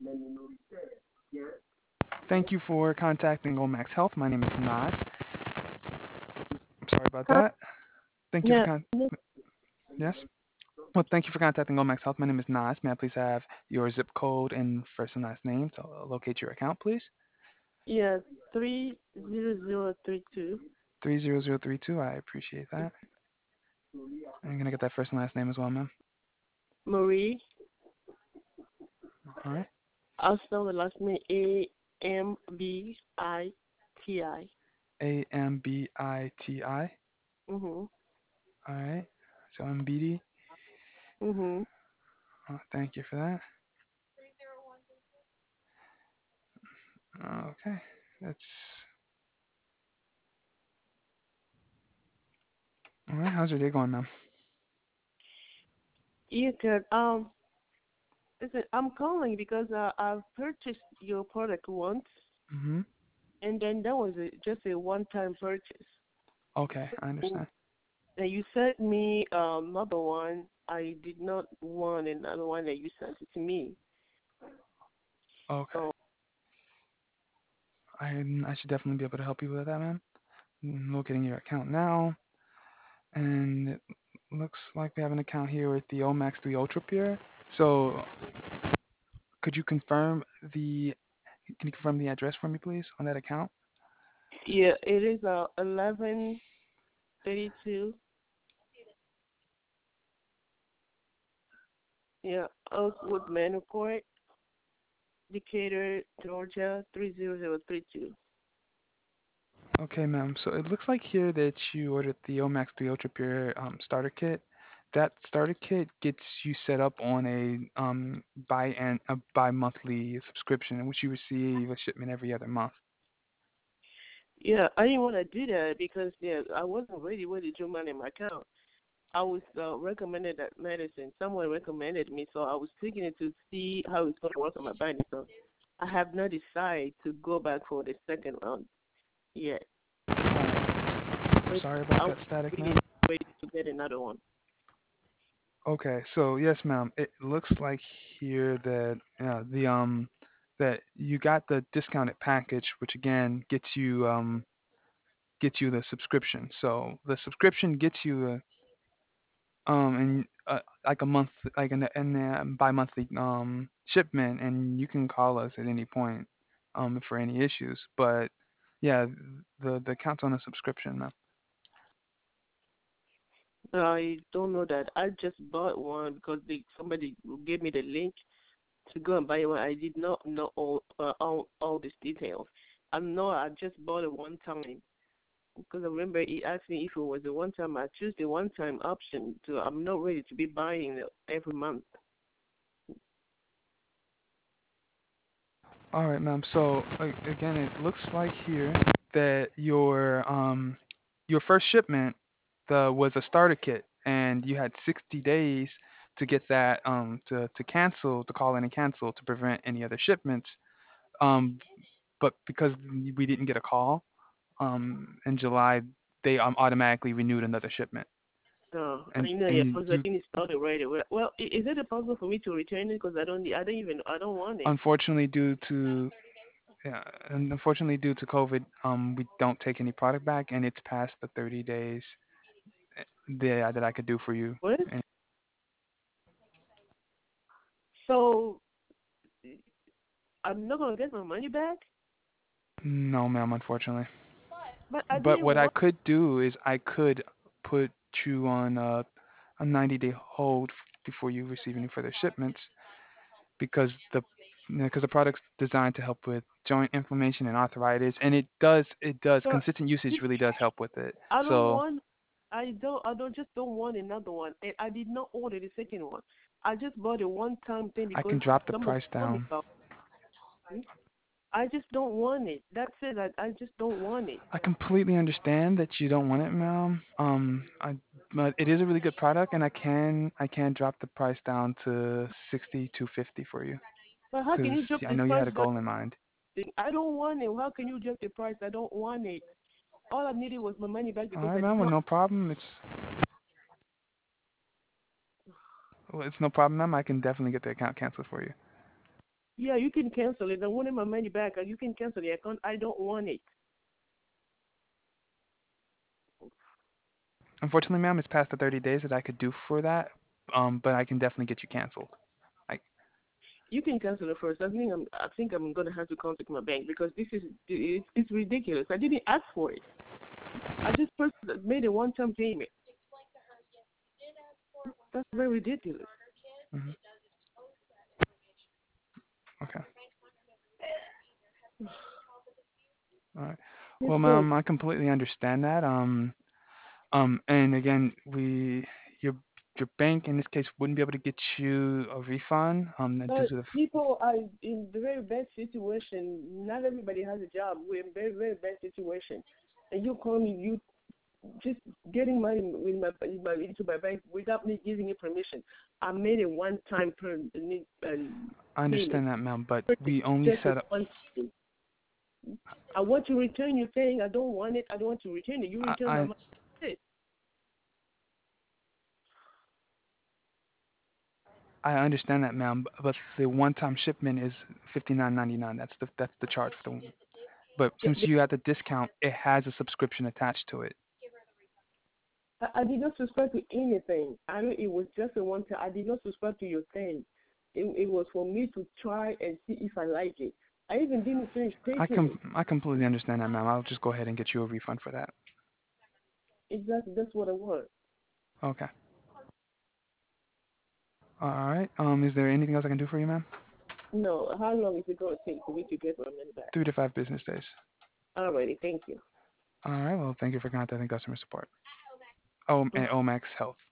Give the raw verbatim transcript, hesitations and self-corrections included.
Thank you for contacting Omax Health. My name is Nas. I'm sorry about Huh? that. Thank you for Yeah. con- no- yes. Well, thank you for contacting Omax Health. My name is Nas. May I please have your zip code and first and last name to locate your account, please? Yeah. Three zero zero three two. three zero zero three two. I appreciate that. I'm gonna get that first and last name as well, ma'am. Marie. All right. I'll spell the last name A M B I T I. A M B I T I. Mhm. All right. So M B D. Mhm. Uh, thank you for that. Okay. That's all right. How's your day going, ma'am? You could um. Listen, I'm calling because uh, I've purchased your product once, Mhm. and then that was a, just a one-time purchase. Okay, I So, understand. and you sent me um, another one. I did not want another one that you sent it to me. Okay. So I I should definitely be able to help you with that, ma'am. I'm locating your account now, and it looks like we have an account here with the Omax three Ultra Pure. So, could you confirm the can you confirm the address for me, please, on that account? yeah, it is uh, eleven thirty-two. Yeah, Oakwood Manor Court, Decatur, Georgia three zero zero three two. Okay, ma'am. So it looks like here that you ordered the Omax three Ultra Pure um, starter kit. That starter kit gets you set up on a um bi and a bi-monthly subscription in which you receive a shipment every other month. Yeah, I didn't want to do that because yeah, I wasn't ready with the money in my account. I was uh, recommended that medicine. Someone recommended me, so I was taking it to see how it's going to work on my body. So I have not decided to go back for the second round yet. I'm But sorry about I was that static, really ma'am. ready to get another one. Okay, so yes, ma'am. It looks like here that uh, the um that you got the discounted package, which again gets you um gets you the subscription. So the subscription gets you a um and uh, like a month like an an uh, bi-monthly um shipment, and you can call us at any point um for any issues. But yeah, the the account's on a subscription, ma'am. I don't know that. I just bought one because they, somebody gave me the link to go and buy one. I did not know all uh, all all these details. I know I just bought it one time because I remember he asked me if it was a one time. I choose the one time option. So I'm not ready to be buying it every month. All right, ma'am. So a- again, it looks like here that your um your first shipment the was a starter kit, and you had sixty days to get that um to to cancel to call in and cancel to prevent any other shipments. Um, but because we didn't get a call um in July, they um automatically renewed another shipment, No, and I know. Yeah, and because I you think it started right away. Well, i- is it possible for me to return it? Because I don't. I don't even. I don't want it. unfortunately due to yeah, and unfortunately due to COVID, um, we don't take any product back, and it's past the thirty days that that I could do for you. What? And So I'm not gonna get my money back. no, ma'am, unfortunately. But I But didn't what I want. could do is I could put you on a, a ninety day hold before you receive any further shipments because the because the product's designed to help with joint inflammation and arthritis, and it does it does But consistent usage really does help with it. I don't So want. I don't. I don't just don't want another one. And I did not order the second one. I just bought a one-time thing I because can drop the somebody price told me down. about it. I just don't want it. That's it. I, I just don't want it. I completely understand that you don't want it, ma'am. Um, I, but it is a really good product, and I can I can drop the price down to sixty to fifty for you, But how can because you drop I the know you price had a down? goal in mind. I don't want it. How can you drop the price? I don't want it. All I needed was my money back All because right, I ma'am. did Well, not. no problem. It's well, it's no problem, ma'am. I can definitely get the account canceled for you. Yeah, you can cancel it. I wanted my money back. You can cancel the account. I don't want it. Unfortunately, ma'am, it's past the thirty days that I could do for that. Um, but I can definitely get you canceled. I You can cancel it first. I think I'm. I think I'm gonna have to contact my bank because this is it's, it's ridiculous. I didn't ask for it. I just first made a one-time payment. That's very ridiculous. mhm. Okay. All right. Yes, Well, but ma'am, I completely understand that. Um, um, and again, we your your bank in this case wouldn't be able to get you a refund. Um, due but to the f- people are in the very bad situation. Not everybody has a job. We're in very very bad situation, and you call me. You just getting money with my, in my into my bank without me giving you permission. I made a one-time per, uh, I payment. understand that, ma'am, but we only Just a set up. one. I want to return your thing. I don't want it. I don't want to return it. You I, return my I money. That's it. I understand that, ma'am, but the one-time shipment is fifty-nine ninety-nine. That's the that's the charge for the one. But The- since the- you had the discount, it has a subscription attached to it. I, I did not subscribe to anything. I know it was just a one time. I did not subscribe to your thing. It, it was for me to try and see if I like it. I even didn't finish I taking it. com- I completely understand that, ma'am. I'll just go ahead and get you a refund for that. Exactly. That's what I want. Okay. All right. Um, is there anything else I can do for you, ma'am? No. How long is it going to take for me to get my money back? Three to five business days. Alrighty. Thank you. All right. Well, thank you for contacting customer support. Oh, and Omax Health.